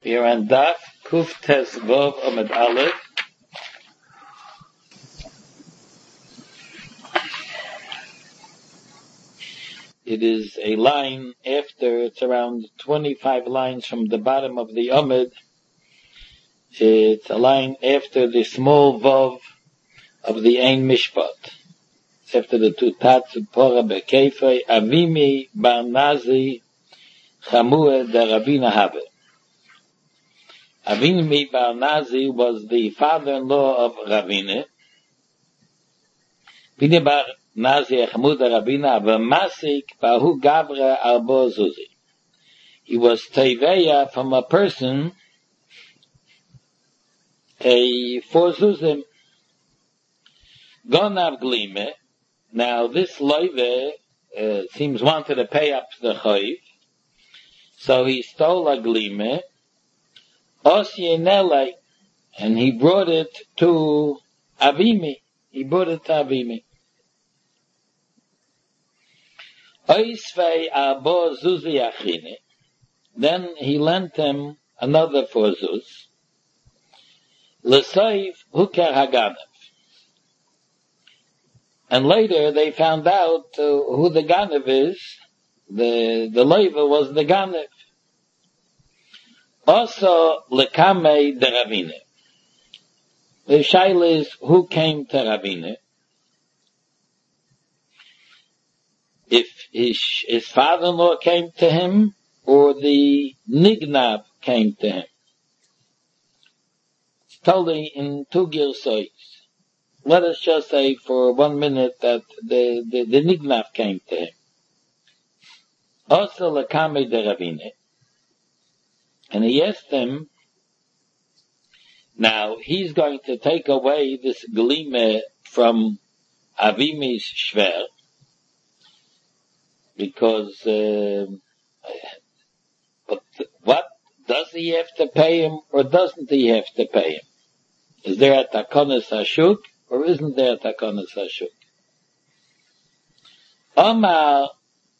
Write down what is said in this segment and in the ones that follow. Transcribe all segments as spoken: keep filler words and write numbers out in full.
We are on Daf Kuf Tes Vov Amud Aleph. It is a line after, it's around twenty-five lines from the bottom of the Amud. It's a line after the small Vov of the Ein Mishpat. It's after the two Tats of Pora Bekefei, Avimi Bar Nazi Chamua de Rabina Habe. Avimi Bar Nazi was the father-in-law of Ravina. Avimi Bar Nazi Chamua de Rabina V'masik Bahu Gavra Arbo Zuzi. He was Teveya from a person, a four Zuzim, Gonav Glime. Now this loive uh, seems wanted to pay up the chayiv, so he stole a glime, Osyenele, and he brought it to Avimi. He brought it to Avimi. Oisvei abo zuzi achine. Then he lent him another four zuz. L'soif huker haganav. And later they found out uh, who the Ganav is. The the Leva was the Ganav. Also, Lekame de Ravine. The shaila is who came to Ravine. If his, his father-in-law came to him, or the Nignav came to him. It's totally in two girsois. Let us just say for one minute that the, the, the Nignav came to him. Also Lekame de Ravine. And he asked him, now he's going to take away this glime from Avimi's shver, because, uh, but what, does he have to pay him or doesn't he have to pay him? Is there a takonas hashuk or isn't there a takonas hashuk? Omar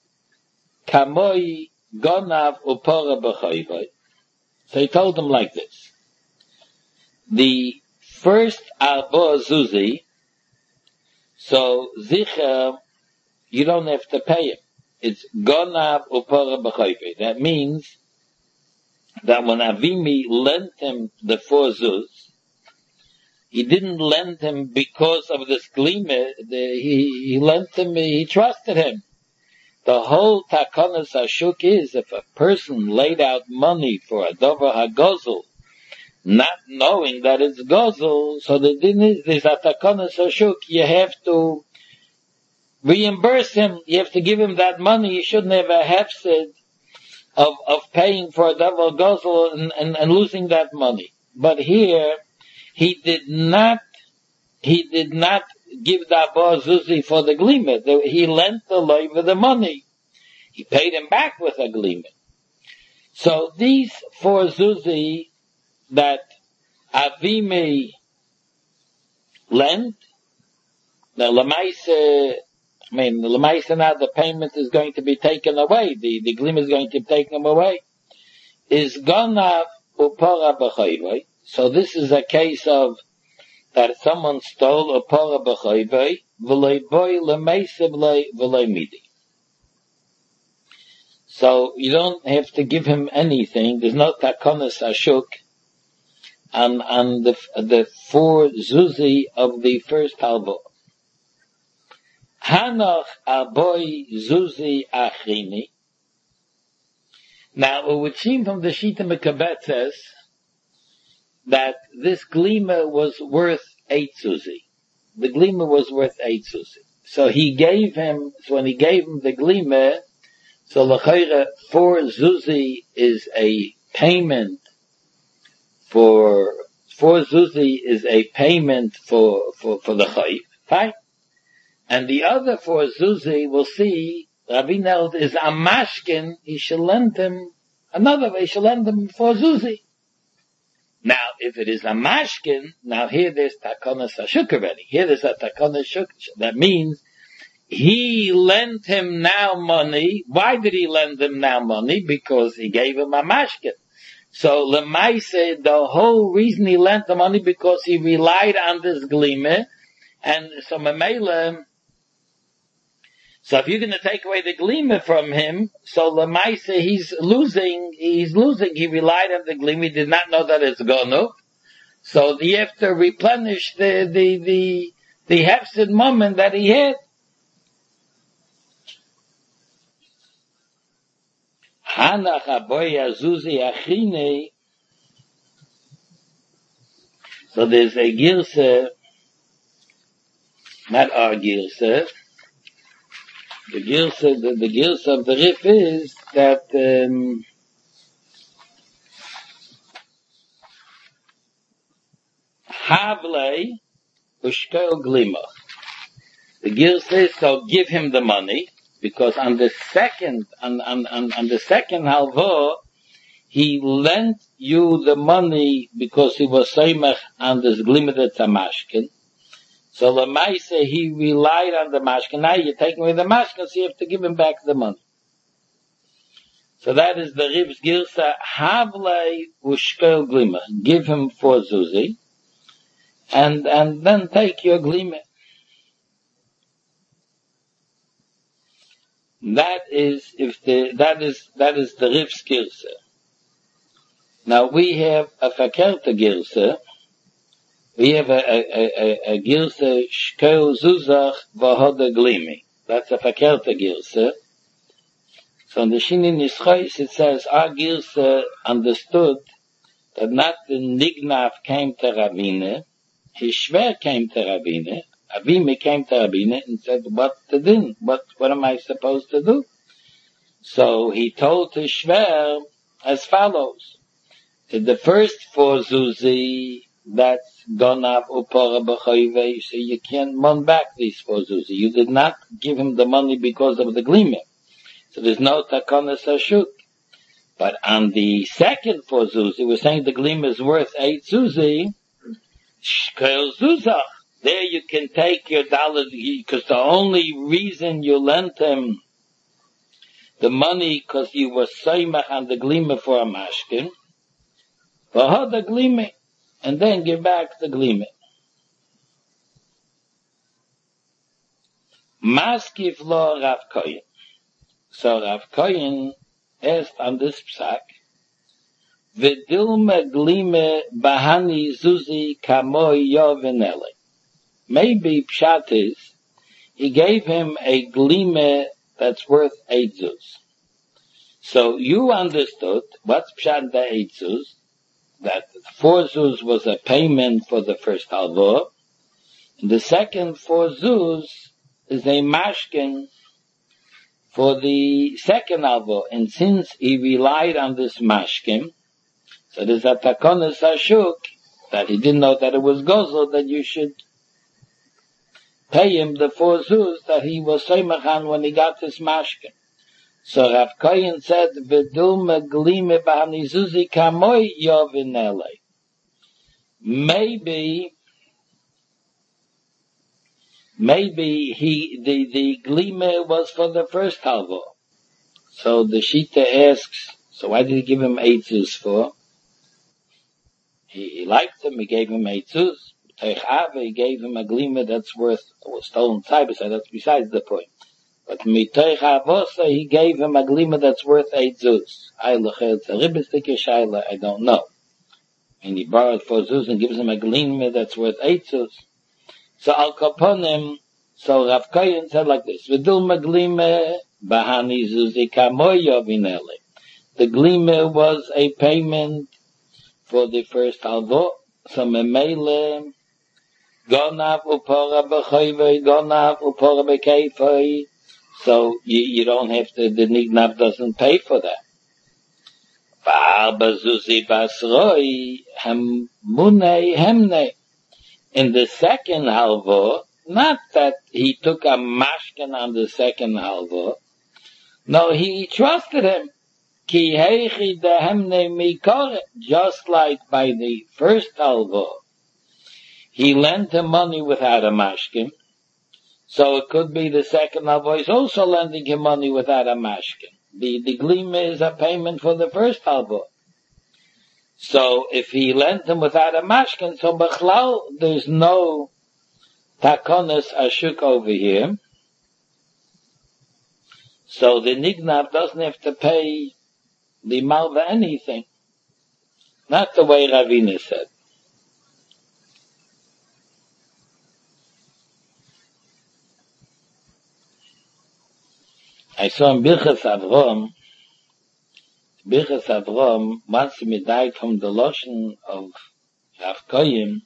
kamoi gonav upora b'chayvay. So he told him like this. The first arbo zuzi, so zicher, you don't have to pay him. It's gonav upora b'chayvay. That means that when Avimi lent him the four zuz, he didn't lend him because of this glime. He, he lent him, he trusted him. The whole takonas hashuk is if a person laid out money for a dover hagozel, not knowing that it's gozel, so the din is there's a takonas hashuk. You have to reimburse him. You have to give him that money. You shouldn't have a hefsid of of paying for a dover gozel and, and, and losing that money. But here he did not. He did not give the Abba Zuzi for the glime. He lent the loiva the money. He paid him back with a glime. So these four Zuzi that Avimi lent, the Lamaisa, I mean, the Lamaisa now the payment is going to be taken away. The, the glime is going to be taken away. Is Gonav Upora B'chayvay. So this is a case of that someone stole a pora b'chayvay, v'lei boy l'meisiv v'lei midi. So you don't have to give him anything. There's no takonas hashuk on, on the, the four zuzi of the first halbo. Hanoch aboy zuzi achini. Now it would seem from the Shita Mekabet says that this glima was worth eight suzi. The glima was worth eight suzi. So he gave him, so when he gave him the glima, so l'chayra, four zuzi is a payment for, four zuzi is a payment for, for, for the chayv. Fine? And the other four zuzi, we'll see, Rabbi Neld is a mashkin, he shall lend him another way, he shall lend him four zuzi. Now, if it is a mashkin, now here there's takonas hashuk already. Here there's a takonas hashuk. That means he lent him now money. Why did he lend him now money? Because he gave him a mashkin. So Lemaise, the whole reason he lent the money because he relied on this glime, and so Memele, so if you're going to take away the glime from him, so Lemaise he's losing, he's losing, he relied on the glime, he did not know that it's gone. So you have to replenish the, the, the, the hefsid moment that he had. Hanach aboya zuzi achine. So there's a girse, not our girse. The girse, the, the girse of the Rif is that, um, Havle ushkel glima. The girse says, so give him the money, because on the second, on, on, on, on the second halva, he lent you the money because he was seimach on this glimited tamashkin. So Lemaise, he relied on the mashkin. Now you're taking away the mashkin, so you have to give him back the money. So that is the Riv's Girsa, Havle ushkel glima. Give him for Zuzi, and, and then take your glima. That is, if the, that is, that is the Riv's Girsa. Now we have a Fakelta Girsa. We have a, a, a, a Girsa Shkel Zuzach Vahoda Glimi. That's a Fakelta Girsa. So in the Shini Nischais it says, our Girsa understood that not the Nignav came to Ravine, his Shver came to Ravine, Avime came to Ravine and said, what to do? What, what am I supposed to do? So he told his Shver as follows. The first four Zuzi, that's Gonav Upora B'choyve, so you can't mon back these four Zuzi. You did not give him the money because of the glime. So there's no Takonas Hashuk. But on the second four Zuzi, we're saying the glime is worth eight Zuzi, Shkel Zuzach. There you can take your dollar, because the only reason you lent him the money because you were seimach on the glime for a mashkin, v'ha the glime, and then give back the glime. Maskif lo Rav Koyin. So Rav Koyin asked on this psak, v'dilma glime bahani zuzi kamoy yovenele. Maybe pshat is, he gave him a glime that's worth eight zuz. So you understood what's pshat the eight zuz, that four zuz was a payment for the first halvah, and the second four zuz is a mashkin for the second halvah. And since he relied on this mashkin, so there's a takonas hashuk, that he didn't know that it was gozel, that you should pay him the four zuz that he was seimachan when he got this mashkin. So Rav Koyin said, "V'dul meglime b'hani zuzi kamoy yovinele." Maybe, maybe he the the glime was for the first halvah. So the Shita asks, so why did he give him eight zuz for? He, he liked him. He gave him eight zuz. He gave him a glime that's worth a stolen cyber, so that's besides the point. But mitoich havosa, he gave him a glima that's worth eight zuz. I it's a ribbistik shaila, I don't know. And he borrowed four zuz and gives him a glima that's worth eight zuz. So al kaponim, so Rav Koyin said like this, V'dul maglima bahani zuzi kamoyo vinele. The glima was a payment for the first halvah, so memele, gonav upora b'choyve, gonav upora b'keifoi. So you, you don't have to, the Nignav doesn't pay for that. In the second halvah, not that he took a mashkin on the second halvah, no, he trusted him. Just like by the first halvah, he lent him money without a mashkin. So it could be the second halvah is also lending him money without a mashkin. The, the glima is a payment for the first halvah. So if he lent him without a mashkin, so b'chlal, there's no takonas ashuk over here. So the nignav doesn't have to pay the malva anything. Not the way Ravina said. I saw in Birchas Avram, Birchas Avram, once he died from the lotion of Rav Koyim,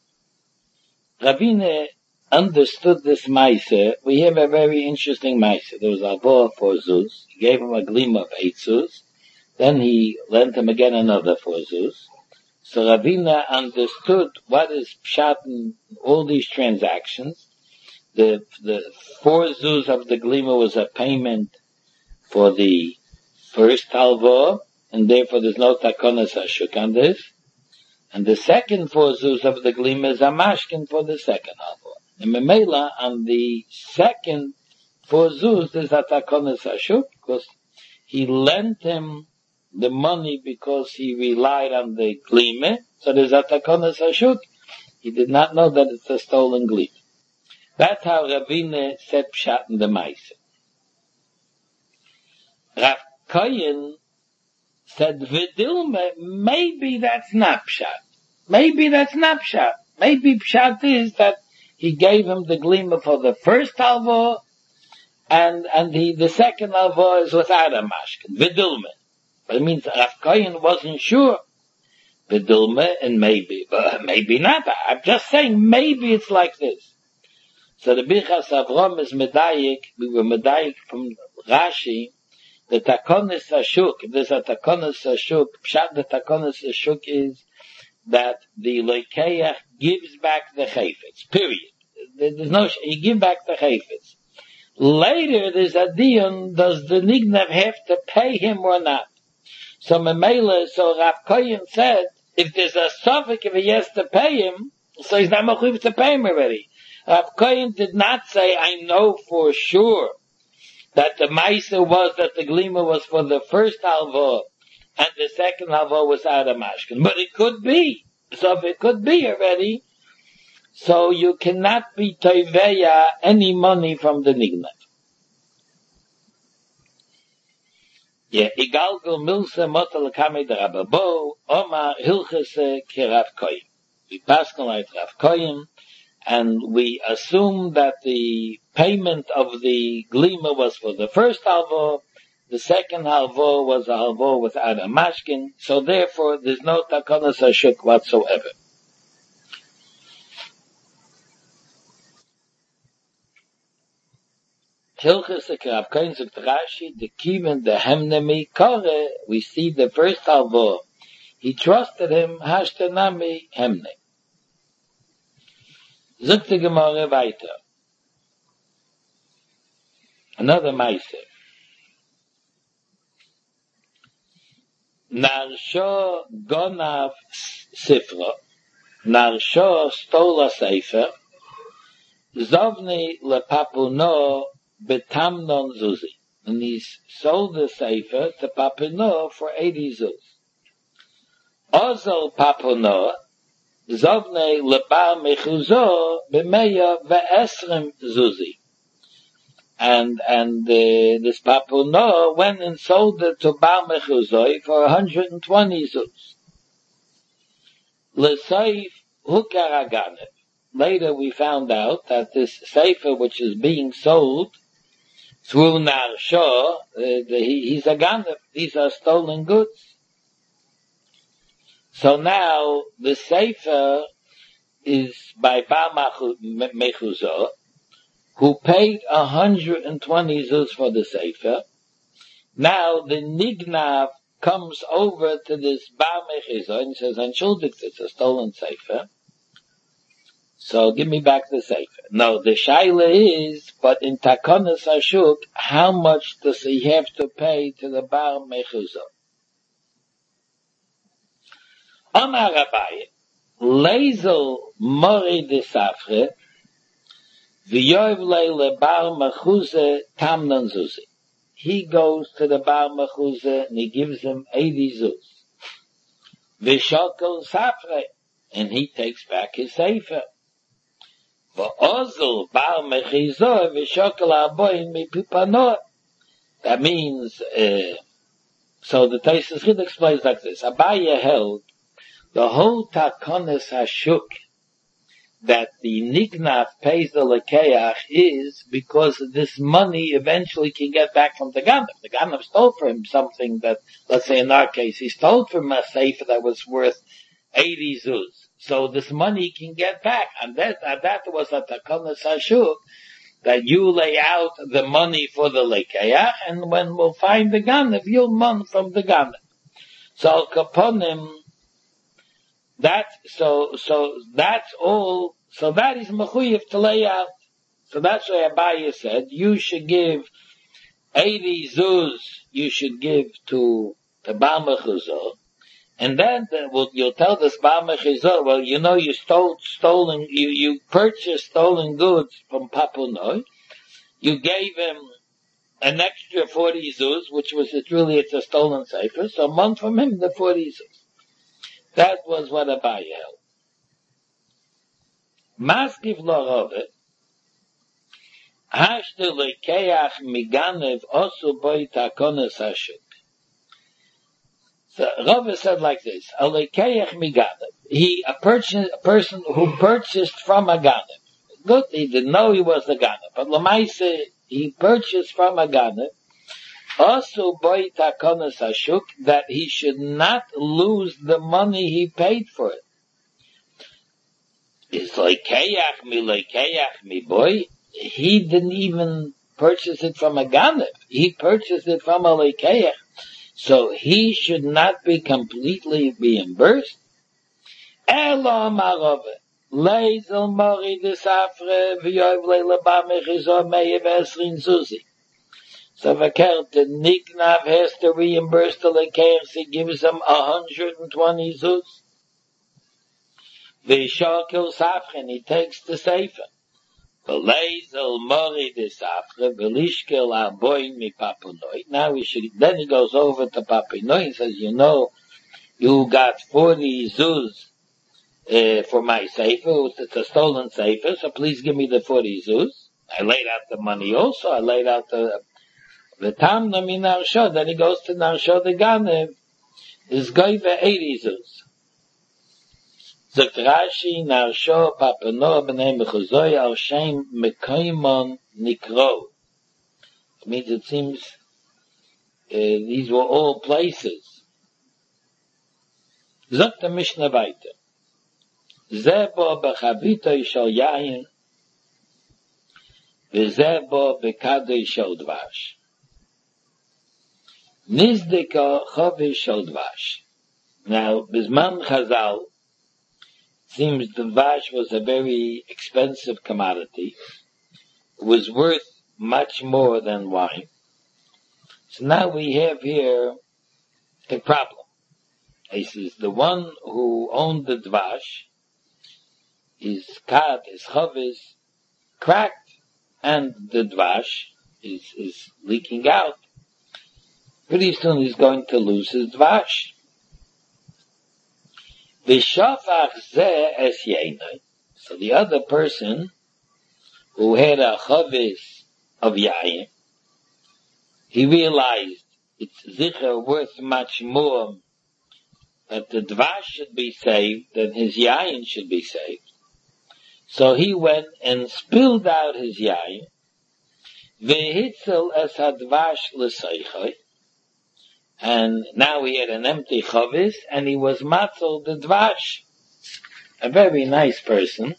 Ravina understood this Maise. We have a very interesting Maise. There was a boy for Zuz. He gave him a gleam of eight Zuz. Then he lent him again another four Zuz. So Ravina understood what is pshat in all these transactions. The the four Zuz of the glima was a payment for the first halva, and therefore there's no takonas hashuk on this. And the second four Zuz of the glima is a mashkin for the second halva. And Memela, on the second four Zuz, there's a takonas hashuk, because he lent him the money because he relied on the glime, so there's a takonas hashuk. He did not know that it's a stolen glime. That's how Ravina said pshat in the Maise. Rav Koyin said vidilme, maybe that's not pshat. Maybe that's not pshat. Maybe pshat is that he gave him the glima for the first halva, and and the the second halva is without a mashkin. Vidilme. But it means Rav Koyin wasn't sure. Vidilme and maybe, but maybe not. I'm just saying maybe it's like this. So the Birchas Avram is medayik. We were medayik from Rashi. The takonis hashuk. If there's a takonis hashuk, pshat the takonis hashuk is that the loikeach gives back the chayfetz. Period. There's no, he gives back the chayfetz. Later there's a dion, does the nignav have to pay him or not? So Memela, so Rav Koyin said, if there's a suffix, if he has to pay him, so he's not mechuyev to pay him already. Rav Koyin did not say, I know for sure that the Maisa was that the glima was for the first halva and the second halva was out of mashkin. But it could be. So if it could be already, so you cannot be toiveya any money from the nignav. Yeah, igalgal milse motel kame de rababo, Omar hilchese ke Rav Koyin. We pass on like Rav Koyin, and we assume that the payment of the glima was for the first halva, the second halva was a halva without a mashkin, so therefore there's no takonas hashuk whatsoever. Hilchus Rav Koyin zok Rashi, the kiven the hemnemi kore, we see the first halva, he trusted him, hashtenami hemne. Zok the Gemara weiter. Another Maise. Narsho gonav sifra, Narsho stole a sefer, Zovni lepapuno betamnon zuzi. And he sold the sefer to Papuno for eighty zuz. Ozol Papuno, Zovne lebar mechuzo b'meya ve'esrim zuzi. And, and, uh, this Papuno went and sold it to Bar Mechuzoi for one hundred twenty zuz. L'seif hukar aganev. Later we found out that this sefer which is being sold through Narsho, uh, the, he, he's a ganev. These are stolen goods. So now the sefer is by Bar Mechuzoi, who paid one hundred twenty zuz for the sefer. Now the nignav comes over to this Bar Mechuzah and says, "Entschuldigt, it's a stolen sefer. So give me back the sefer." No, the shaila is, but in takonas hashuk, how much does he have to pay to the Bar Mechuzah? Amar Abaye, Leizel Mori de Safre, V'yoyv leile Bar Mechuzah tamnon zuzi. He goes to the Bar Mechuzah and he gives him eighty zuz. V'shokel safre, and he takes back his sefer. V'ozel bar mechizor v'shokel aboin mipipano. That means, uh, so the Tosfos Chid explains like this. Abaye held the whole takonis hashuk that the nignaf pays the lekeach is because this money eventually can get back from the ganav. The ganav stole from him something that, let's say in our case, he stole from a sefer that was worth eighty zuz. So this money can get back, and that and that was a takonis hashuk that you lay out the money for the lekeach, and when we'll find the ganav, you'll mon from the ganav. So kaponim. That, so, so, that's all, so that is mechuyev to lay out. So that's why Abaye said, you should give eighty zuz, you should give to the Baal Mechuzor, and then the, well, you'll tell this Baal Mechuzor, well, you know, you stole, stolen, you, you purchased stolen goods from Papunoi, you gave him an extra forty zuz, which was, it's really, it's a stolen sefer, so one from him, the forty zuz. That was what Abaye held. Maskiv lo Rove, hashte lekeach miganev osu boi takonis hashuk. So Rove said like this, a lekeach miganev, he, a person, a person who purchased from a ganev. Good, he didn't know he was the ganev, but Lamaise, he purchased from a ganev, also boy takonis hashuk, that he should not lose the money he paid for it. It's like kayach mi like kayach mi boy. He didn't even purchase it from a ganev. He purchased it from a lekeach. So he should not be completely reimbursed. Elo marove. Leizel mori desafre v'yoyv leila ba mechizor meiv esrin zuzi. So verkehrt, the Niknav has to reimburse the lekeach, he gives them one hundred twenty zuz. V'shokel safre, he takes the sefer. V'leizel mori de safre, v'lishkel aboin mi Papunoi. Now we should, then he goes over to Papunoi and says, you know, you got forty zuz uh, for my sefer, it's a stolen sefer, so please give me the forty zuz. I laid out the money also, I laid out the The tam no mi narsho, then he goes to narsho the ganev, is goive eighty zuz. Zok Rashi narsho papano b'nei mechuzoy al shem mekoimon nikro. It means it seems uh, these were all places. Zok the Mishnah weiter. Zebo b'chavito shel yayin, v'zebo b'kadei shel dvash. Nizdeka chavish shel dvash. Now, Bizman Chazal, seems the dvash was a very expensive commodity. It was worth much more than wine. So now we have here a problem. He says the one who owned the dvash, his kad, his chavish, cracked, and the dvash is, is leaking out. Pretty soon he's going to lose his dvash. V'shafach zeh es yainai. So the other person who had a chavis of yayin, he realized it's zicher worth much more that the dvash should be saved than his yayin should be saved. So he went and spilled out his yayin. V'hitzel es hadvash l'seichai. And now he had an empty chavis, and he was matzel the dvash. A very nice person.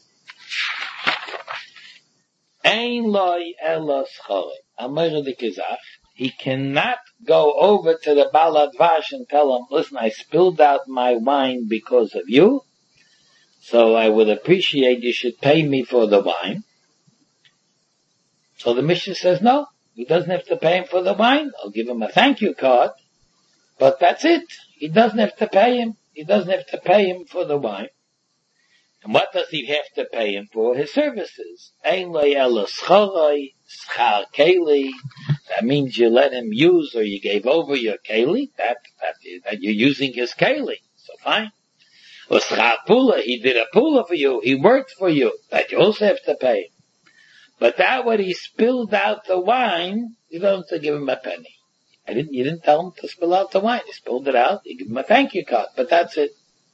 Ein loy elos chore. Amar de kezach. He cannot go over to the Baal Dvash and tell him, listen, I spilled out my wine because of you, so I would appreciate you should pay me for the wine. So the Mishnah says, no, he doesn't have to pay him for the wine. I'll give him a thank you card. But that's it. He doesn't have to pay him. He doesn't have to pay him for the wine. And what does he have to pay him for? His services. Ein lo elo schoroi, schar keli. That means you let him use or you gave over your keli. That, that, that you're using his keli. So fine. Or schapula, he did a pula for you, he worked for you, that you also have to pay. But that when he spilled out the wine, you don't have to give him a penny. I didn't, you didn't tell him to spill out the wine. He spilled it out, you give him a thank you card, but that's it.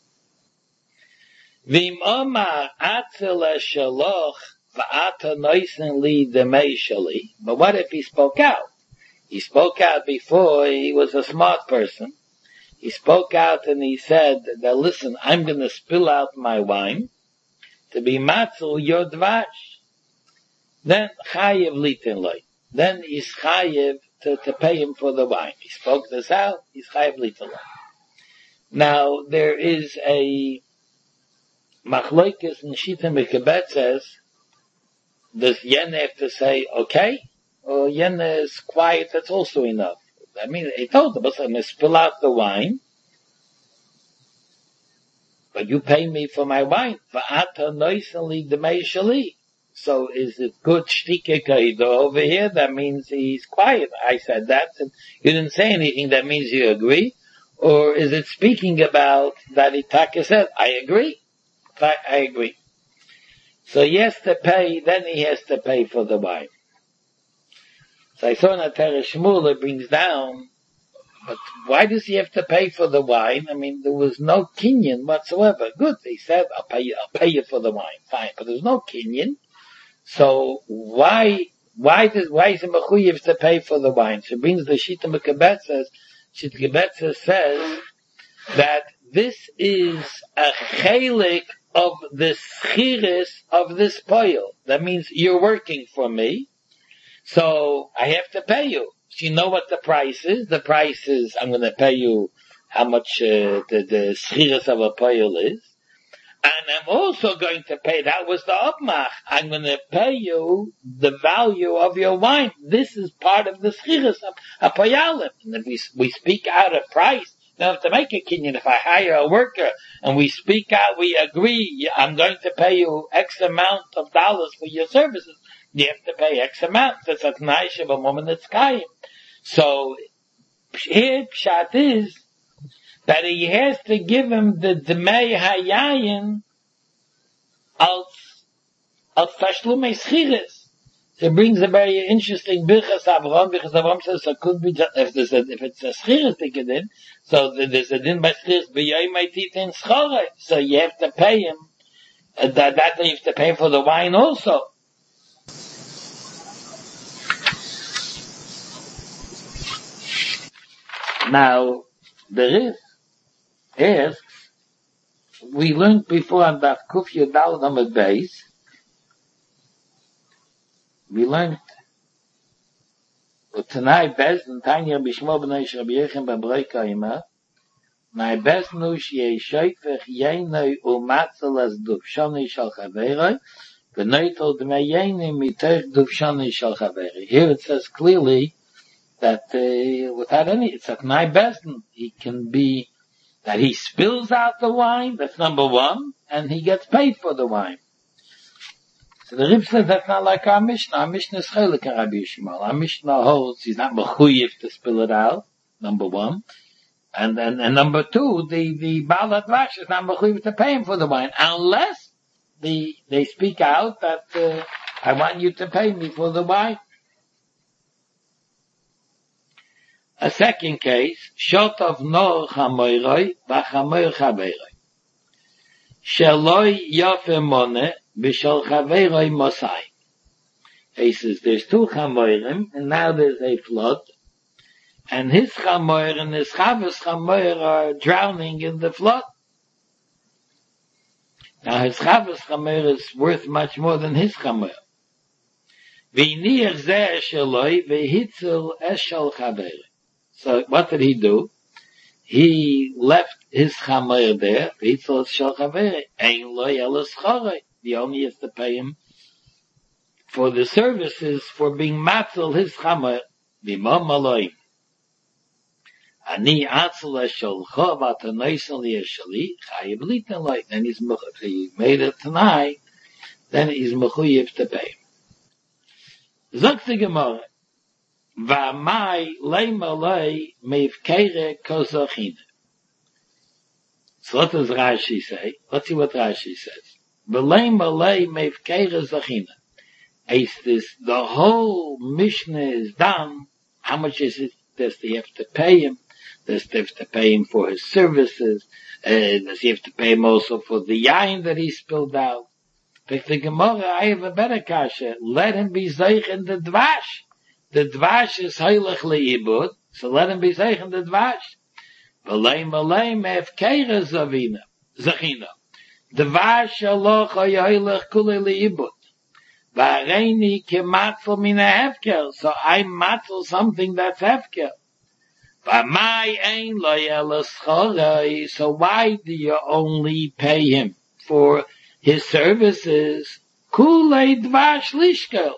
Vim omar atzela shaloch va'ata noisen li demei shali. But what if he spoke out? He spoke out before he was a smart person. He spoke out and he said that, listen, I'm going to spill out my wine to be matzel your dvash. Then chayev litin loy. Then he's chayev to, to pay him for the wine. He spoke this out, he's chayev litin loy. Now, there is a machlokes in Shita Mikabet says, does Yen have to say, okay? Or Yen is quiet, that's also enough. I mean, he told him, I'm going to spill out the wine, but you pay me for my wine. So is it good shtike kaido over here? That means he's quiet. I said that, and you didn't say anything, that means you agree? Or is it speaking about that Itaka said, I agree? I, I agree. So he has to pay, then he has to pay for the wine. So I saw in a Teresh Shmuel, it brings down, but why does he have to pay for the wine? I mean, there was no kinyan whatsoever. Good, he said, I'll pay you, I'll pay you for the wine. Fine, but there's no kinyan. So why, why does, why is it mechuyev to pay for the wine? So it brings the Shita Mekabetzes. Shita Mekabetzes says that this is a chelik of the schiris of this poil. That means you're working for me. So I have to pay you. So you know what the price is? The price is I'm going to pay you how much uh, the, the schiras of a poil is. And I'm also going to pay, that was the upmach, I'm going to pay you the value of your wine. This is part of the schiras of a poyalim. And if we, we speak out a price, you don't have to make a kinyan. If I hire a worker and we speak out, we agree, I'm going to pay you X amount of dollars for your services. You have to pay X amount. That's a t'nai of a woman that's kaim. So, here, pshat is, that he has to give him the Dmei Hayayin als, als Tashlumei Schiris. So it brings a very interesting Birchas Avram. Birchas Avram says, so it could be, if there's a, if it's a Schiris to get in, so there's a din by Schiris, B'yoy Maitit in Schore. So you have to pay him, uh, that, that you have to pay for the wine also. Now, there is, asks, we learned before on Daf Kuf Yudal Amud Beis, we learned, Tanai Bezdin, Tanya Bishmo B'nai Shabbi Yechem B'Breika Ima, Nai Bezdinu Shiyei Shoifech Yenei Umatzel as Duvshani Shal Chaverei, V'Neitel Dmei Yenei Mitoch Duvshani Shal Chaverei. Here it says clearly that uh, without any, it's a Tanai Bezdin, he can be that he spills out the wine, that's number one, and he gets paid for the wine. So the Rib says that's not like our Mishnah. Our Mishnah is chelik on Rabbi Yishmael. Our Mishnah holds he's not mechuyev to spill it out, number one. And and, and number two, the, the Baal HaDvash is not mechuyev to pay him for the wine, unless the, they speak out that, uh, I want you to pay me for the wine. A second case, shot of nor chamoiroi, v'chamoir chaveroi. Sheloi yofe mone, v'shel chaveroi mosai. He says, there's two chamoirim, and now there's a flood, and his chamoir and his chavos chamoir are drowning in the flood. Now his chavos chamoir is worth much more than his chamoir. V'nir zeh sheloi, v'hitzel eshel chaveroi. So what did he do? He left his chamer there. He thought shal chaver ein lo yelos chore. He only has to pay him for the services for being matzel his chamer. Bimam maloi. Ani atzel shal chovat anoisel yeshali chayev liten loy. Then he's he made it tonight. Then he's mechuyev to pay. Zok the Gemara. V'amai leimalei meivkere kozachine. So what does Rashi say? Let's see what Rashi says. B'lei malei mevkeira zachina. Is this, the whole Mishnah is done. How much is it? Does he have to pay him? Does he have to pay him for his services? Uh, does he have to pay him also for the yain that he spilled out? Pick the Gemara, I have a better kasha. Let him be zeich in the dvash. The dvash is heilig leibud, so let him be zeich in the dvash. V'lei malei mevkeira zavina, zachina. Dvash aloch heilig kule leibud. V'areini kematzel mina hefker, so I matzel something that's hefker. V'mai ein lo yelaschorei, so why do you only pay him for his services? Kulei dvash lishkel.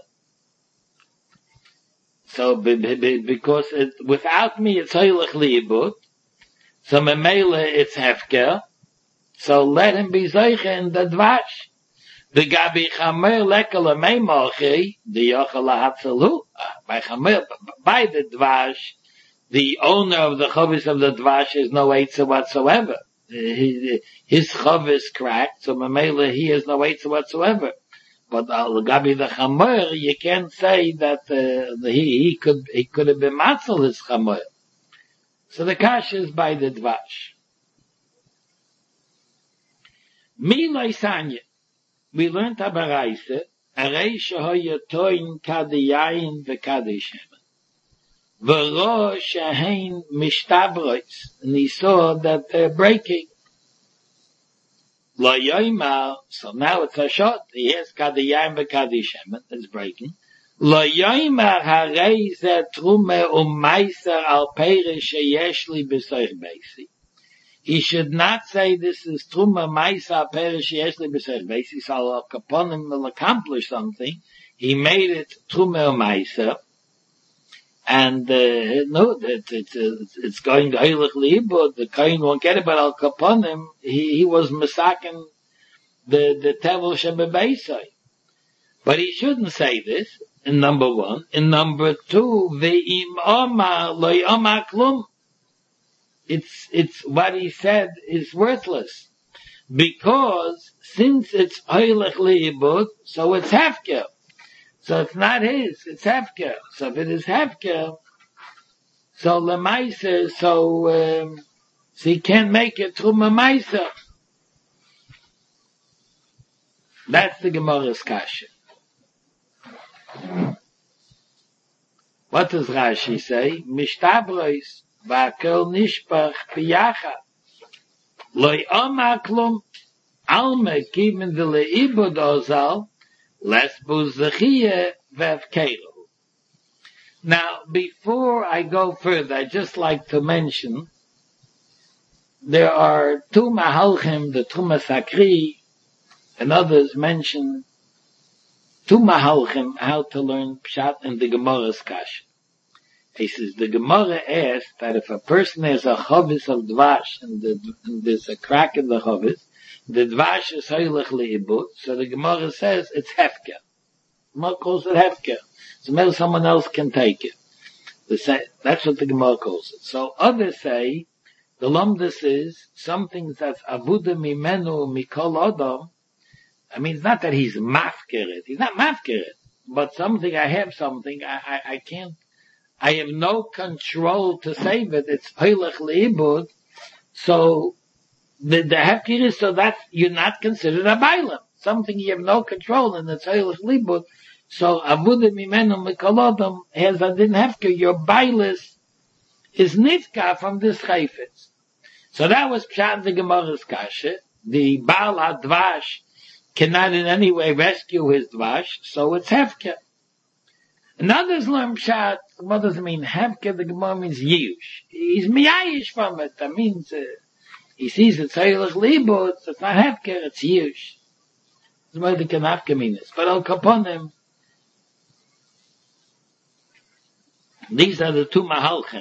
So b- b- b- because it, without me it's heilig liibut, so memele it's hefker, so let him be zeiche in the dvash. The gabi chamer lekel ameimachi, the yochel hatzalu, by chamer, by the dvash, the owner of the chavis of the dvash is no eitzah whatsoever. His, his chavis cracked, so memele he has no eitzah whatsoever. But al gabi the chamer, you can't say that uh, he he could he could have been matzel his chamer. So the kash is by the dvash. Mi loisanya. We learned a baraisa, arei shehoya toin kadiyayin v'kadishemen. V'ro shehein mishtabrois. And he saw that they're breaking. Lo yoimar, so now it's a shot. He has kadiyayin v'kadishemen, it's breaking. Lo yoimar harei ze trume um meiser al peire sheyesh li b'soich beisi. He should not say this is Truma Maisa Perish Yeshli B'Sech Beisi, so upon him will accomplish something. He made it Truma Maisa, and uh, no, it, it, it, it's going to Heilig Liibud, the Kohen won't get it, but Al Kaponim, he, he was Masakin the, the Tevel Shebebeisai. But he shouldn't say this, in number one. In number two, Ve'im Omar Loi Omar Klum. It's, it's, what he said is worthless. Because, since it's Heilig Liibud, so it's Hefker. So it's not his, it's Hefker. So if it is Hefker, so Lemaisa, so, um, so he can't make it Truma Maisa. That's the Gemara's kasha. What does Rashi say? Mishtabrois. V'akel nishpach biyacha. Loi omar klum. Alme kiven de leibud ozal. Lesbu zechiyeh v'evkeilu. Now, before I go further, I'd just like to mention, there are two mahalchim, the Truma Sakri, and others mention two mahalchim, how to learn pshat in the Gemara's kasha. He says, the Gemara asks that if a person has a chavis of dvash, and, the, and there's a crack in the chavis, the dvash is heilig leibut, so the Gemara says it's hefker. The Gemara calls it hefker. So maybe someone else can take it. The, that's what the Gemara calls it. So others say, the lumdus is something that's avuda mimenu mikol adam. I mean, it's not that he's mafkeret. He's not mafkeret. But something, I have something, I, I, I can't, I have no control to save it. It's heilig leibud. So the the hefker is so that you're not considered a bailam. Something you have no control and it's heilig leibud. So avuda mimenu mikolodam has a din hefker. Your bailis is nifka from this chayfetz. So that was pshat the Gemara's kasha. The Baal HaDvash cannot in any way rescue his dvash, so it's hefker. And others learn pshat. What does it mean? Hefker, the Gemara means yush. He's miyayish from it. That means, uh, he sees it's heilig liibud, so it's not hefker, it's yush. That's why the kanafka means. But Al Kaponim, these are the two mahalchim.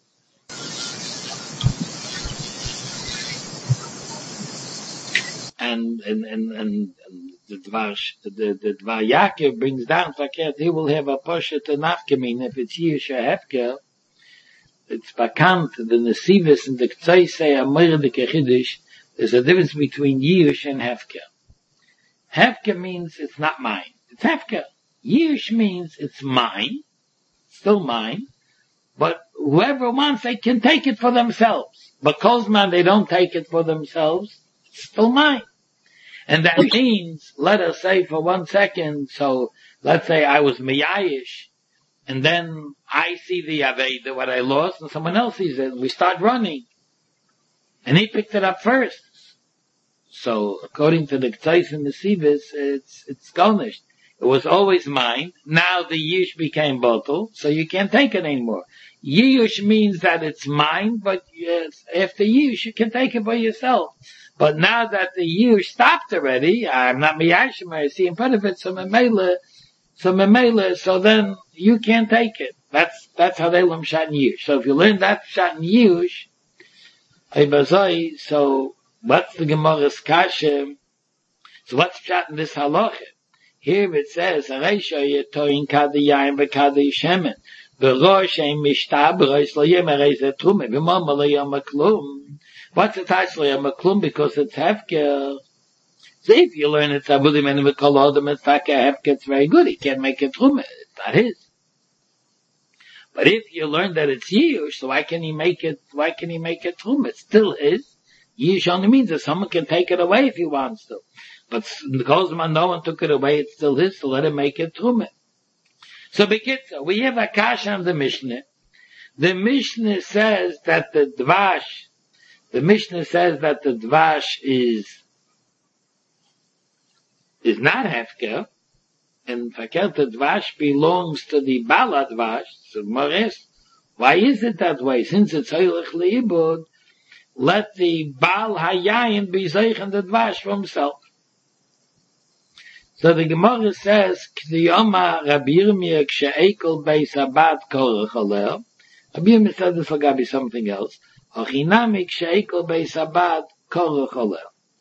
And, and, and, and, and the Dvar, the, the Dvar Yaakov brings down, verkehrt, he will have a poshet to nafkemin, if it's Yish or Hefker, it's bekannt, the Nesivis and the Ktsai say, a Mordeke Chiddush, There's a difference between Yush and Hefker. Hefker means it's not mine. It's Hefker. Yush means it's mine, still mine, but whoever wants, they can take it for themselves. But Kozman, they don't take it for themselves, it's still mine. And that means, let us say for one second, so let's say I was Miyayish, and then I see the Aveda, what I lost, and someone else sees it, and we start running. And he picked it up first. So, according to the K'tzais and the Sivis, it's, it's garnished. It was always mine. Now the Yush became bottle, so you can't take it anymore. Yush means that it's mine, but yes, after Yush, you can take it by yourself. But now that the Yush stopped already, I'm not Miyashim, I see in front of it, so Memela, so Memela, so then you can't take it. That's, that's how they learn Pshat in Yush. So if you learn that Pshat in Yush, so what's the Gemara's Kasha? So what's Pshat in this halacha? Here it says, Areisha yetoin kadi yayin v'kadi shemen. V'rosh ein mishtab, v'rosh lo yem areise trume. V'mom lo yem aklum. What's the title lo yem aklum? Because it's hefker. So if you learn it's abudim and v'kol odom it's taka hefker, it's very good. He can't make it trume. It's not his. But if you learn that it's Yush, so why can he make it, why can he make it trume? It's still his. Yush only means that someone can take it away if he wants to. But because no one took it away, it's still his, so let him make it trume. So Bekitza, we have a kasha on the Mishnah. The Mishnah says that the dvash, the Mishnah says that the dvash is, is not hefker, and fakir the dvash belongs to the bala dvash, so Mores. Why is it that way? Since it's heilig leibud, let the bal hayayin be zeichen the dvash for himself. So the Gemara says, K'diyoma Rabbi Yirmiyah k'she'ekel beis abad korach aleh. Rabbi Yirmiyah said this will be something else. Hachinami k'she'ekel beis abad korach aleh.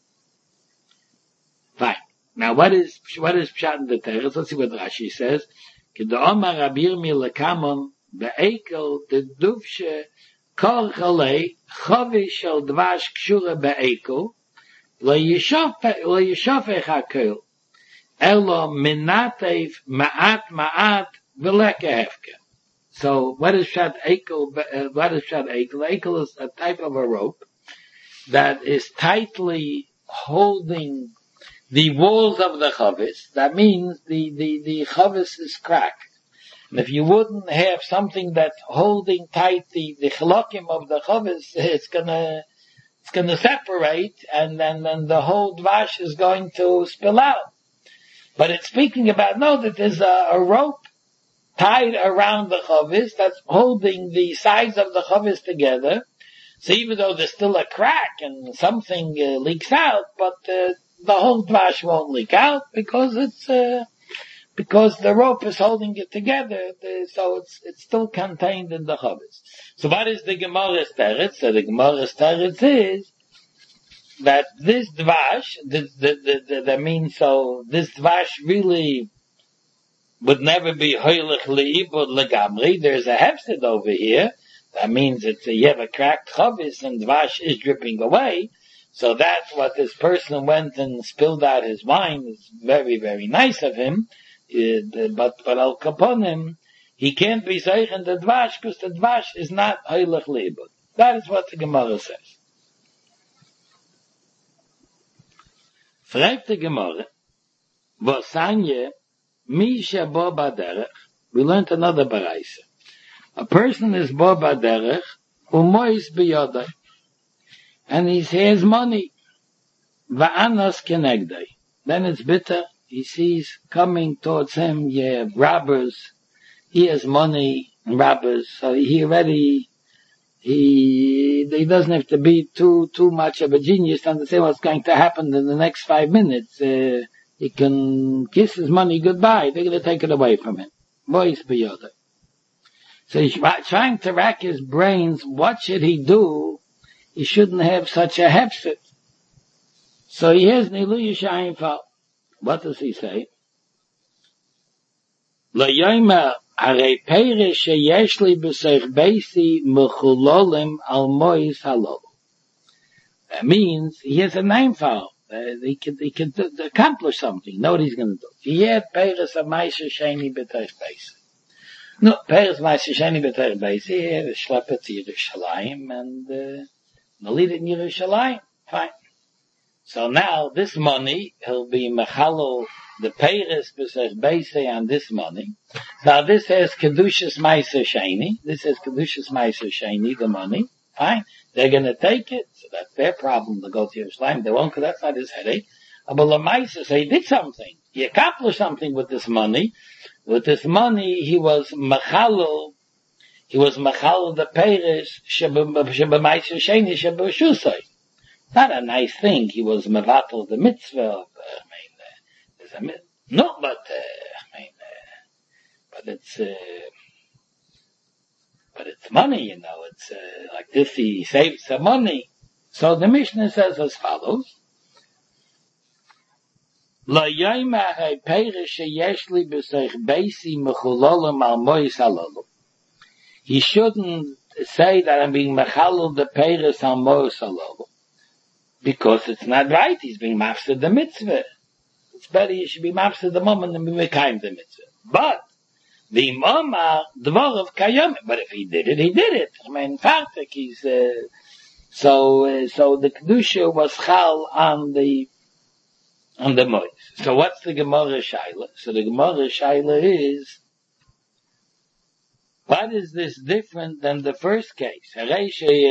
Fine. Now what is, what is Pshat in the Teres? Let's see what Rashi says. K'diyoma Rabbi Yirmiyah lekamon be'ekel the duvshe korach aleh chovi shel dvash k'shura be'ekel lo yishofech hakel. Elo minatev ma'at ma'at v'leka hefker. So what is Pshat Ekel? Uh, what is Pshat Ekel? Ekel is a type of a rope that is tightly holding the walls of the chavis. That means the, the, the chavis is cracked. And if you wouldn't have something that's holding tight the, the chalokim of the chavis, it's gonna, it's gonna separate and then, then the whole dvash is going to spill out. But it's speaking about, no, that there's a, a rope tied around the chavis that's holding the sides of the chavis together. So even though there's still a crack and something uh, leaks out, but uh, the whole dvash won't leak out because it's, uh, because the rope is holding it together, the, so it's, it's still contained in the chavis. So what is the Gemara's teretz? So the Gemara's teretz is, that this dvash, the, the, the, the, that means so, this dvash really would never be hoilich leibud legamri. There's a hefsid over here. That means it's a, you have a cracked chavis and dvash is dripping away. So that's what this person went and spilled out his wine. It's very, very nice of him. It, but, but al kaponim, he can't be zeichen the dvash because the dvash is not hoilich leibud. That is what the Gemara says. Fragt the Gemara, Vosanye, Misha bo baderech, we learned another baraisa. A person is bo baderech, umois biyodai, and he has money, va'anos kenegdai. Then it's bitter, he sees coming towards him, yeah, robbers, he has money, robbers, so he already, He, he doesn't have to be too, too much of a genius to understand what's going to happen in the next five minutes. Uh, he can kiss his money goodbye. They're going to take it away from him. Boys beyond. So he's trying to rack his brains. What should he do? He shouldn't have such a hefset. So he has Nilu Yishayim Fal. What does he say? La Yoima Hare Peire sheyesh li b'seich beisi mechulolim al mois halol. That means he has a name for uh, he can he can do, accomplish something. You know what he's going to do. He had Peres a Meiser Sheni B'Teich Beis. No, Peres Meiser Sheni B'Teich Beis. He had a Schlepper to Yerushalayim and uh, the lead in Yerushalayim. Fine. So now this money he'll be mechalel the Peres B'Teich Beis on this money. Now this has Kedushas Meiser Sheni. This has Kedushas Meiser Sheni. The money. Fine. They're going to take it. So that's their problem to go to Yerushalayim. They won't, because that's not his headache. But Lamaisa say he did something. He accomplished something with this money. With this money, he was mechalel. He was mechalel the Peres shebemaisa sheni shebeshusay. Not a nice thing. He was mevatel the mitzvah. I mean, uh, there's a no, but uh, I mean, uh, but it's. Uh, But it's money, you know, it's uh, like this, he saves some money. So the Mishnah says as follows. He shouldn't say that I'm being mechalel the peiris al mois halolu, because it's not right. He's being mafsed the mitzvah. It's better you should be mafsed the moment than be mekayim the mitzvah. But the Mama, Dvar of Kayam, but if he did it, he did it. I mean, Fartek, he's, uh, so, uh, so the Kedusha was Chal on the, on the Mois. So what's the Gemara Shaila? So the Gemara Shaila is, what is this different than the first case? He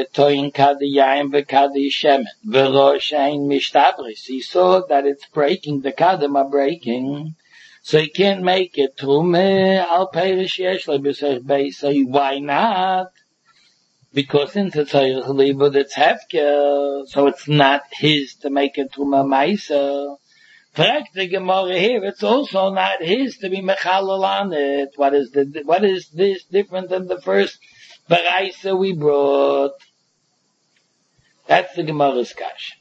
saw that it's breaking, the Kadim are breaking, so he can't make it. Al Peirish Yesh Lebesech Beis. So why not? Because since it's Hayich but it's Hefker, so it's not his to make it Truma Maisa. Correct the Gemara here, it's also not his to be Mechalal on it. What is the, what is this different than the first Baraisa we brought? That's the Gemara's Kash.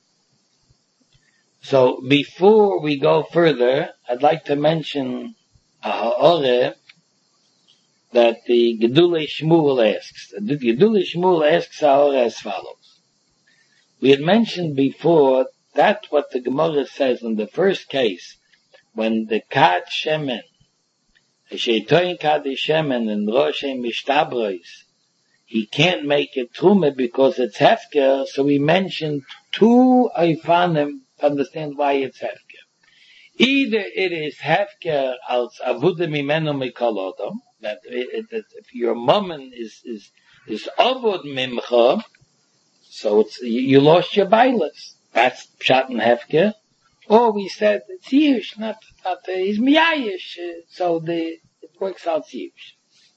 So before we go further, I'd like to mention a ha'oreh that the Gedulei Shmuel asks. The Gedulei Shmuel asks ha'oreh as follows. We had mentioned before that what the Gemara says in the first case, when the Kad Shemen, the Sheitoin Kad Shemen and Roshem Mishtabrois, he can't make it Truma because it's Hefker, so we mentioned two Eifanim to understand why it's Hefker. Either it is Hefker als Avuda Mimenu Mikol Odom, that if your moment is, is, is Avud Mimcha, so it's, you, you lost your Bailas. That's Pshat and Hefker. Or we said it's Yish, not, not, uh, he's Miyayish, uh, so the, it works out Yish.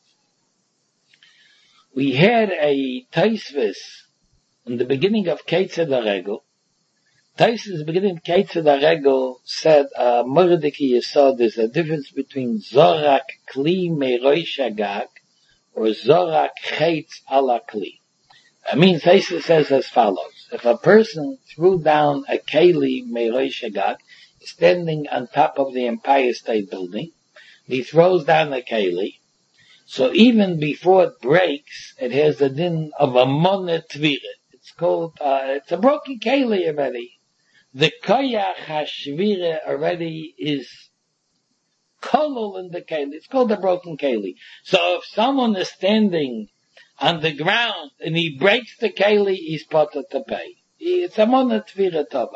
We had a Taisvis in the beginning of Ketzad HaRegel. Taisvis, the beginning of Ketzad HaRegel said, uh, Mordeki Yesod, there's a difference between Zorak Kli Meirosh Hagag or Zorak Chetz Ala Kli. I mean, Taisvis says as follows. If a person threw down a Keli Meirosh Hagag, standing on top of the Empire State Building, he throws down a Keli, so even before it breaks, it has the din of a monet tvira. It's called, uh, it's a broken keli already. The koyach hashvira already is kolol in the keli. It's called a broken keli. So if someone is standing on the ground and he breaks the keli, he's potter to pay. It's a monet tvira tova.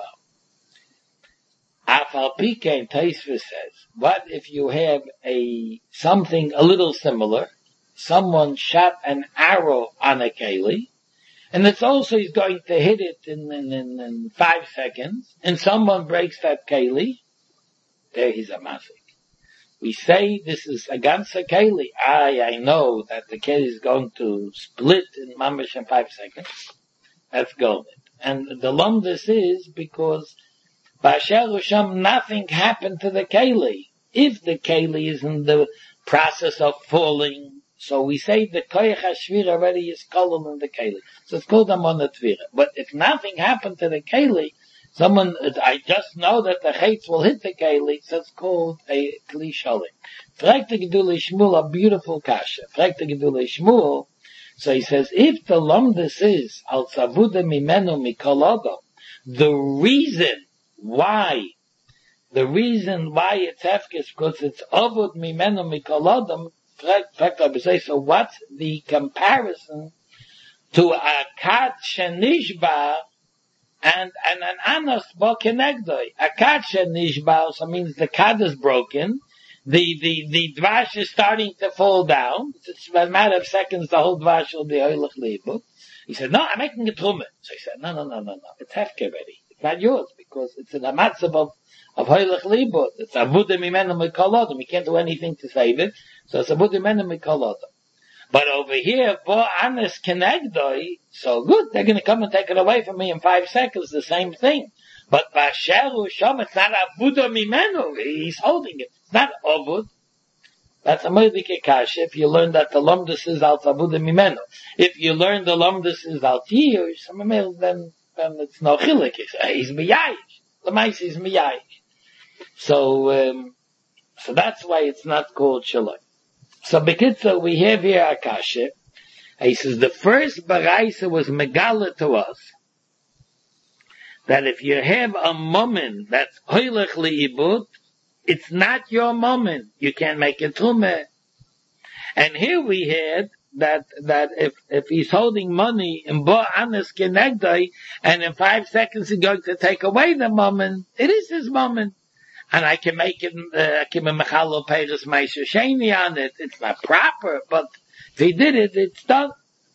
Afal Pikein Taisva says, what if you have a, something a little similar, someone shot an arrow on a keli, and it's also he's going to hit it in, in, in, in five seconds, and someone breaks that keli, there he's a masik. We say this is against a keli. I, I know that the keli is going to split in mamash in five seconds. That's golden. And the long this is because Ba'asher Rosham, nothing happened to the keli. If the keli is in the process of falling, so we say the koyach hashvira already is kolon in the keli. So it's called amon tvira. But if nothing happened to the keli, someone, I just know that the chetz will hit the keli, so it's called a kli sholim. Frag the Gedulei Shmuel, a beautiful kasha. Frag the Gedulei Shmuel, So he says, if the lomdus is al savuda mimenu mikol adam, the reason why, the reason why it's hefkes, because it's avud mimenu mikol adam, so what's the comparison to a kat shenishba and, and an anos bo kenegdoi? A kat shenishba, so means the kat is broken, the, the, the dvash is starting to fall down, it's a matter of seconds, the whole dvash will be oilach libu. He said, no, I'm making a trume. So he said, no, no, no, no, no, it's hefke already. It's not yours, because it's in a matzav of, of oilach libu. It's avudim imenu mikol adam. You can't do anything to save it. So it's avudim imenu mikol adam. But over here, bo anis kenegdoi, so good, they're going to come and take it away from me in five seconds, the same thing. But Vasheru Shom, it's not avuda mimenu, he's holding it. It's not avud. That's a moedike kasha if you learn that the lomdus is al avuda mimenu. If you learn the lomdus is al tiyur, then, then it's no chilik. He's miyayish. The mice is miyayish. So, um, so that's why it's not called shalom. So Bekitza, we have here Akasha. He says the first Baraisa was Megala to us that if you have a moment that's Hoylech Li'ibut, it's not your moment. You can't make it Tumeh. And here we had that, that if, if he's holding money in Bo Anis Kenegdai and in five seconds he's going to take away the moment, it is his moment. And I can make it, uh, I can make Mechalo Peiris Meisher Sheni on it. It's not proper, but if he did it, it's done.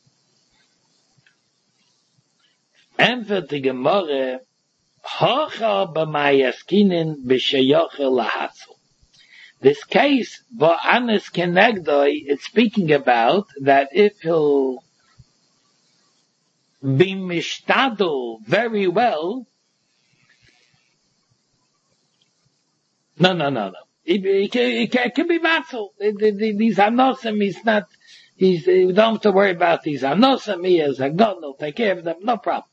And for the Gemara, Hocha b'mayaskinin b'sheyoche lahatzel. This case, Bo'anis Kenegdoi, it's speaking about that if he'll be mishtadel very well, No, no, no, no. He, he, he, he can be matzel. These anosim, he's not, he's, you don't have to worry about these anosim. He is a god, he'll take care of them, no problem.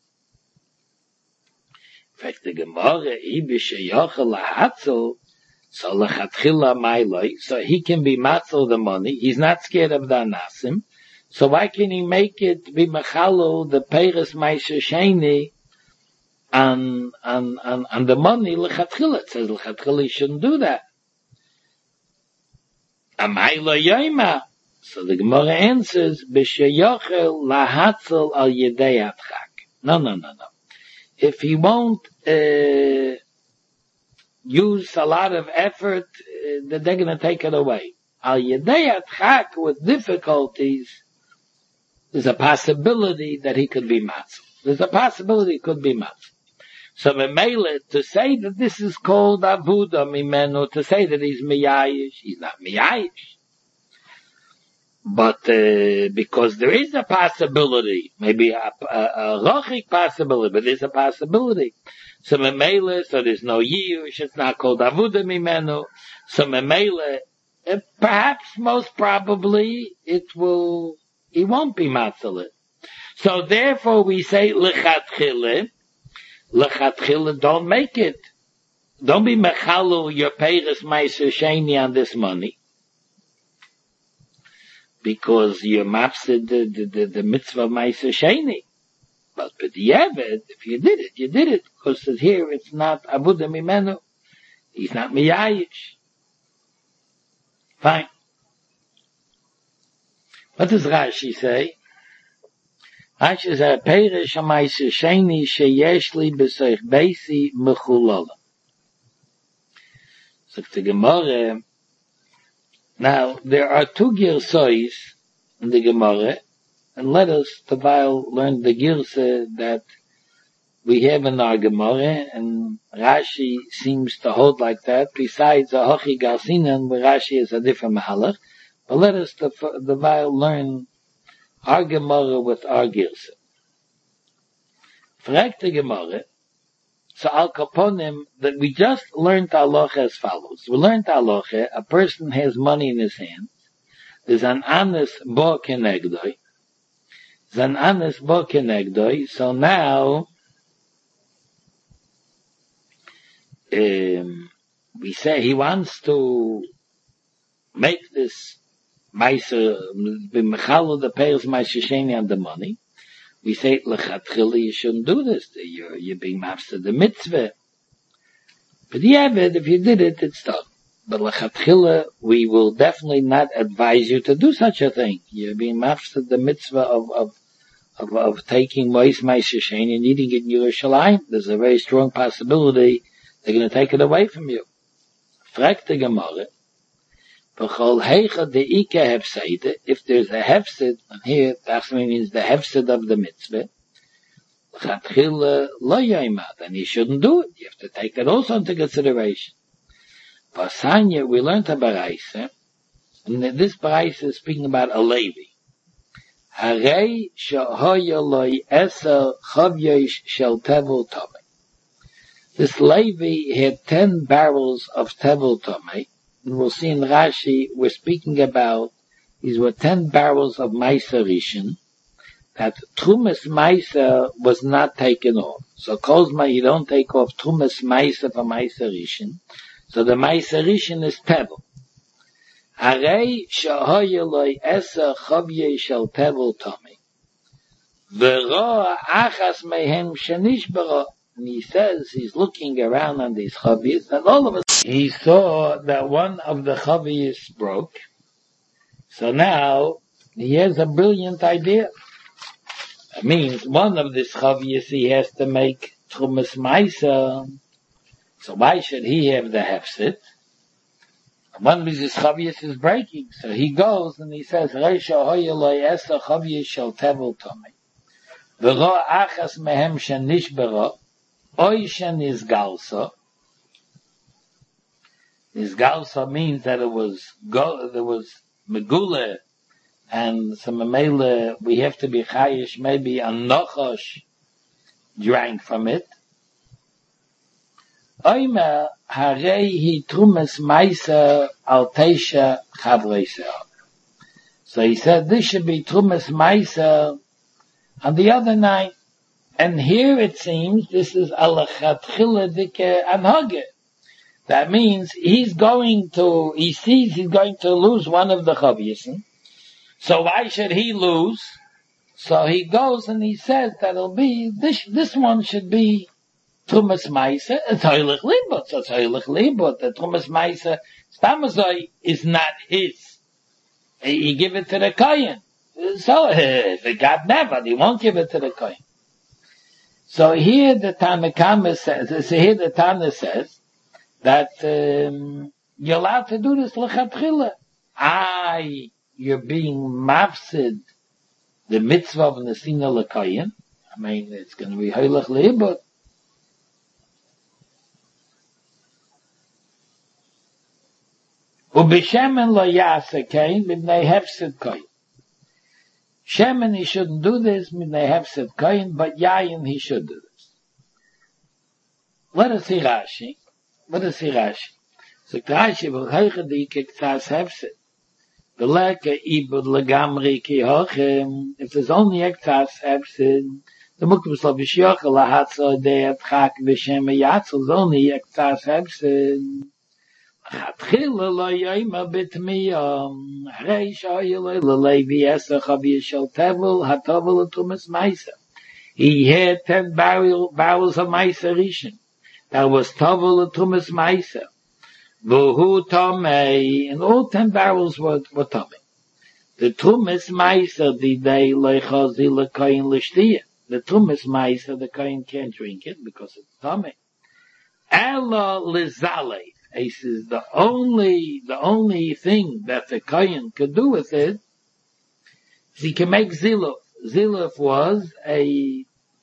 In fact, the Gemara, he b'sheyochel lahatzel, so lechatchila mailoi, so he can be matzel the money. He's not scared of the anasim. So why can he make it be mechalo, the peiris ma'aser sheni, And, and, and, and the money, l'chatchila, it says l'chatchila, you shouldn't do that. Amay lo yoyma. So the Gemara answers, b'sheyochel lahatzel al yedei atchak. No, no, no, no. If he won't, uh, use a lot of effort, uh, then they're gonna take it away. Al yedei atchak, with difficulties, there's a possibility that he could be matzel. There's a possibility he could be matzel. So Memele, to say that this is called Avuda Mimenu, to say that he's Miyayish, he's not Miyayish. But, uh, because there is a possibility, maybe a, a, a rochik possibility, but there's a possibility. So Memele, so there's no Yish, it's not called Avuda Mimenu. So Memele, uh, perhaps, most probably, it will, he won't be Matzalit. So therefore we say, L'chatchile, L'chatchila, don't make it. Don't be mechalu your peiris ma'aser sheni on this money. Because you're mafsid the, the, the, the mitzvah ma'aser sheni. But but b'diavad, if you did it, you did it. Because here it's not avuda mimenu. He's not miyayish. Fine. What does Rashi say? Rashi says, a peiris ma'aser sheni sheyesh li b'soich beisi mechulala. So the Gemara, now there are two girsois in the Gemara, and let us, the while, learn the girsa that we have in our Gemara, and Rashi seems to hold like that, besides a Hochi Garsinan, where Rashi is a different Mahalach, but let us, the, the while, learn our Gemara with our girsa. Frag the Gemara, so Al Kaponim, that we just learned halacha as follows. We learned halacha, a person has money in his hands. There's an anis bo kenegdoi. There's an anis bo kenegdoi. So now, um, we say he wants to make this Meiser, b'mechalo the payers Meiser Sheni on the money. We say, lechatchila, you shouldn't do this. You're, you're being mafsed the mitzvah. But yeah, but if you did it, it's done. But lechatchila, we will definitely not advise you to do such a thing. You're being mafsed the mitzvah of, of, of, of taking Mois Meiser Sheni and eating it in Yerushalayim. There's a very strong possibility they're going to take it away from you. Frag the Gemara. B'chol heicha de'ike hefseide, if there's a hefsid, and here it actually means the hefsid of the mitzvah, l'chatchila lo yoima, then you shouldn't do it. You have to take that also into consideration. Pasanya, we learned a baraisa, and this baraisa is speaking about a Levi. Harei shehoya loy eser chavyosh shel tevel tomei. This Levi had ten barrels of tevel tomei. We'll see in Rashi, we're speaking about, these were ten barrels of Meiser Rishon, that Trumas Meiser was not taken off. So Kozma, you don't take off Trumas Meiser from Meiser Rishon. So the Meiser Rishon is Tevel. Harei shehoya loy eser chavye shel Tevel tomei. V'roa achas mehem shenish bara. And he says, he's looking around on these chavias, and all of a sudden, he saw that one of the chavias broke. So now, he has a brilliant idea. That means, one of these chavias he has to make Trumas Meiser. So why should he have the hefset? One of his chavias is breaking. So he goes and he says, Reisha hoya lo esa chavias shel tevel tomei. V'ro achas mehem shenish bara. Oishen is galsa. Is galsa means that it was go, there was megula, and some memele, we have to be chayish, maybe a nochosh drank from it. Oimer harei hi trumas meiser al teisha chavreiser. So he said this should be trumas meiser on the other nine. And here it seems this is alachatchila dike anhage. That means he's going to, he sees he's going to lose one of the chaviyasim. So why should he lose? So he goes and he says that it'll be, this, this one should be Trumas Meiser, it's Heilig Libot, so it's Heilig Libot, the Trumas Meiser, Stamazoi is not his. He give it to the Kohen. So if it got never, he won't give it to the Kohen. So here the Tanakama says, so here the Tana says, that, um, you're allowed to do this l'chatchila. Aye, you're being mafsid, the mitzvah of Nesina l'koyin. I mean, it's going to be heilig leibot. Ubishemen lo yasa kain, midnei hefsid koyin. Shemen, he shouldn't do this, midnei hefsid koyin, but yayin, he should do this. Let us see Rashi. Let us see Rashi. So Rashi, v'chaycha dike k'tzas hefsid. V'leka ibud legamri ki hochem. If there's only a k'tzas hefsid, the mukbus lo b'shyocha lahatzo de'at chak v'shem yatzol, there's only a k'tzas hefsid. L'chatchila lo yoyma b'tmiyam. Harei shoyele l'levi esach aviyashel tevel hatovel l'tumas meiser. He had ten barrel, barrels of meiser rishon. That was tovel l'tumas meiser. V'hu tomei, and all ten barrels were, were tomei. The tumas meiser didei lechazi l'koyin l'shtiyah. The tumas meiser, the koyin can't drink it because it's tomei. Ella lizalei. He says the only, the only thing that the koyin could do with it is he can make ziluf. Ziluf was a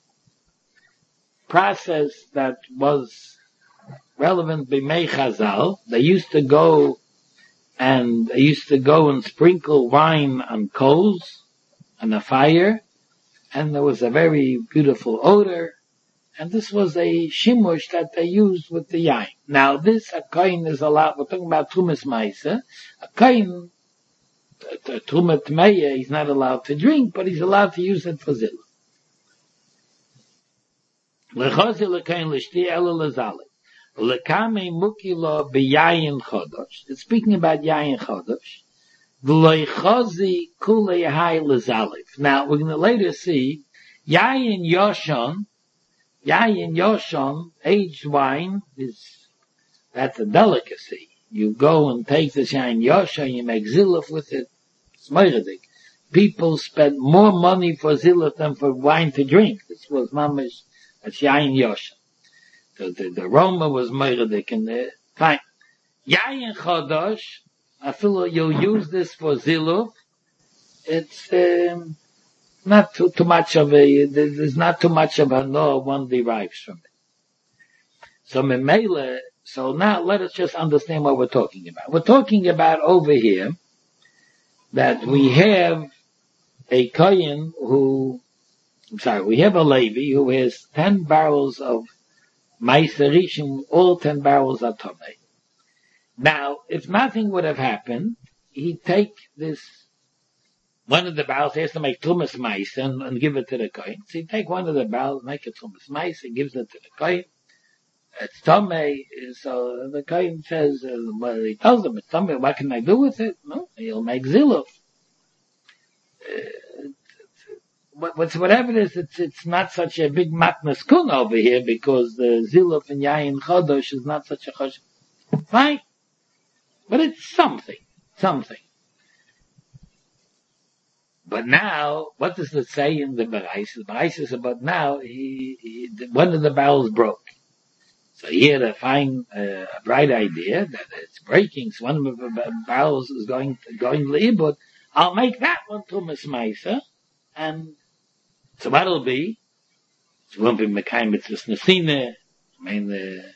process that was relevant b'mei Chazal. They used to go and they used to go and sprinkle wine on coals on a fire, and there was a very beautiful odor. And this was a shimush that they used with the yain. Now this, a koyin is allowed, we're talking about Trumas Meiser. A koyin, Trumat Meya, he's not allowed to drink, but he's allowed to use it for zillah. Lechozi l'koyin l'shti ela l'zali. L'kame mukilo b'yayin chodosh. It's speaking about yayin chodosh. V'loi chozi kulei hai lezalif. Now, we're going to later see, Yayin Yoshon, Yayin Yoshon, aged wine, is, that's a delicacy. You go and take this Yayin Yoshon, you make ziluf with it. It's moiradik. People spend more money for ziluf than for wine to drink. This was mamish, that's Yayin Yoshon. The, the, the aroma was moiradik in there. Fine. Yayin Chodosh, I feel you'll use this for ziluf. It's, um, not too, too much of a, there's not too much of a no one derives from it. So memele, so now let us just understand what we're talking about. We're talking about over here that we have a kohen who, I'm sorry, we have a Levi who has ten barrels of Meiser Rishon, all ten barrels are Tomei. Now, if nothing would have happened, he'd take this, one of the barrels, he has to make Trumas Meiser and, and give it to the kohen. So he'd take one of the barrels, make a Trumas Meiser, gives it to the kohen. It's Tomei, so the kohen says, uh, well, he tells him, it's Tomei, what can I do with it? No, he'll make Ziluf. Uh, whatever it is, it's, it's not such a big matnas kun over here because the Ziluf and Yayin Chodosh is not such a chosh. Fine. But it's something. Something. But now, what does it say in the Berais? The Berais is about now, he, he, one of the barrels broke. So he had a fine, uh, a bright idea that it's breaking. So one of the barrels is going, going leibud. I'll make that one Tumas Meiser. And so what'll be? It won't be Mekayim Mitzvahs Nesina. I mean, uh,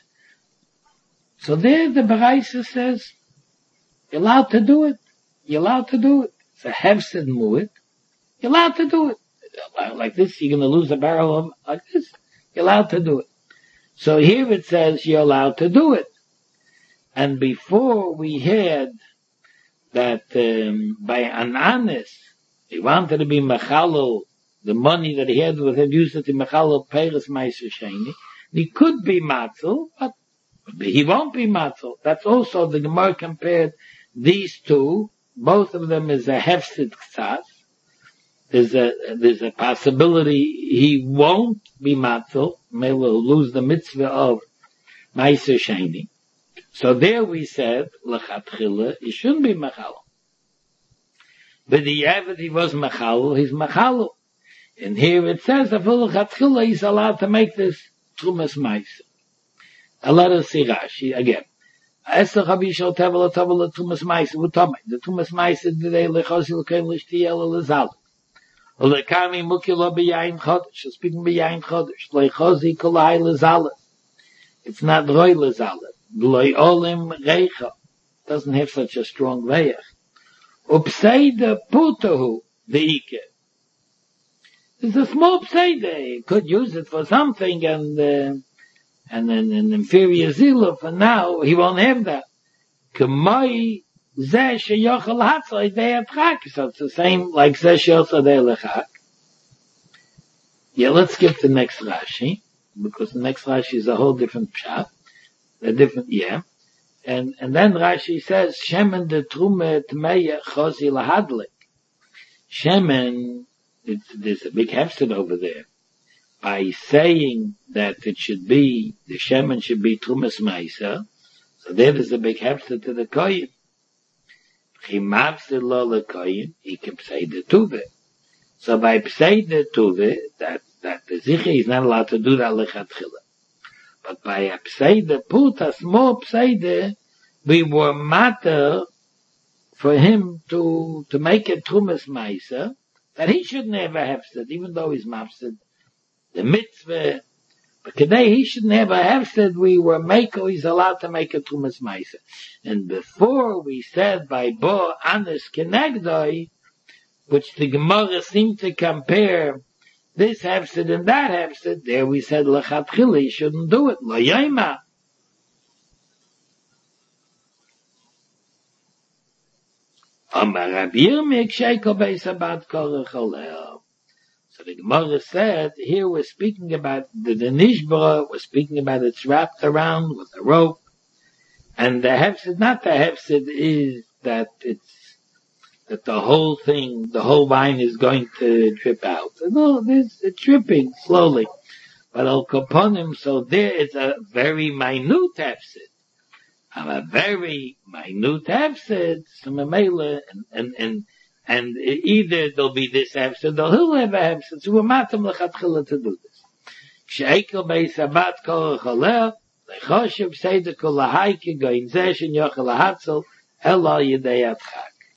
so there the Berais says, you're allowed to do it. You're allowed to do it. It's a hefsid mu'it. You're allowed to do it. Like this, you're going to lose a barrel of, like this. You're allowed to do it. So here it says you're allowed to do it. And before we had that, um, by Ananis, he wanted to be Mechalo, the money that he had with him, used it to Mechalo Peres Meiser Sheni. He could be Matzel, but he won't be Matzel. That's also the Gemara compared these two. Both of them is a Hefsid Ktsas. There's a, there's a possibility he won't be Matzel. May will lose the mitzvah of Meiser Sheni. So there we said, L'chatchila, he shouldn't be Mechalo. But the Yavid, he was Mechalo, he's Mechalo. And here it says, L'chatchila, he's allowed to make this Trumas Meiser. A let us see Rashi again. Esther Chabishal Tevel Tevel Trumas Meiser, Utomei. The Trumas Meiser, today, Lechosi L'kein L'shtiyel L'zal. Lekami Mukilo B'yayin Chodesh, speaking B'yayin Chodesh, Lechosi Kolai L'zal. It's not Roy L'zal. L'oy Olim Reicha. Doesn't have such a strong veich. Upseide Putohu, the Ike. It's a small pseide. You could use it for something and, uh, and then an inferior ziluf, and now he won't have that. K'moi zeh sheyochel hatzai de'atchak. So it's the same like zeh sheyochel de'atchak. Yeah, let's skip the next Rashi, because the next Rashi is a whole different pshat. A different, yeah. And, and then Rashi says, Shemen de trume tmeya chosi lahadlik. Shemen, it's, there's a big hefset over there. By saying that it should be, the Shemen should be Trumas Meiser, so there is a big hefset to the Koyin. He mavsid lo le Koyin, he can say the Tuve. So by say the Tuve, that, that the Zichi is not allowed to do that lechatchila. But by a pseide, put a small pseide, we were matter for him to, to make a Trumas Meiser, that he should never have said, even though he's mafsid, the mitzvah, but today he should never have said we were maker, he's allowed to make a Trumas Meiser. And before we said by Bo Anis Kenegdoi, which the Gemara seemed to compare this hefsid and that hefsid, there we said lechatchila, you shouldn't do it. Lo yayma. Amar Rabbi Yirmiyah sheiko beisabat korach oleo. So the Gemara said, here we're speaking about the, the nishbara, we're speaking about it's wrapped around with a rope, and the hefsid, not the hefsid is that it's that the whole thing, the whole wine is going to drip out. No, there's a dripping slowly. But al kaponim, so there is a very minute hefset. And a very minute hefset, so memela, and, and, and, and either there'll be this hefset, or he'll have a hefset, so we're matam lechatchila to do this. Kshe'ekel bei sabat kol choleh, lechoshev seidekol lahaike, goin zeh shen yochel lahatzel, ela yedei atchak.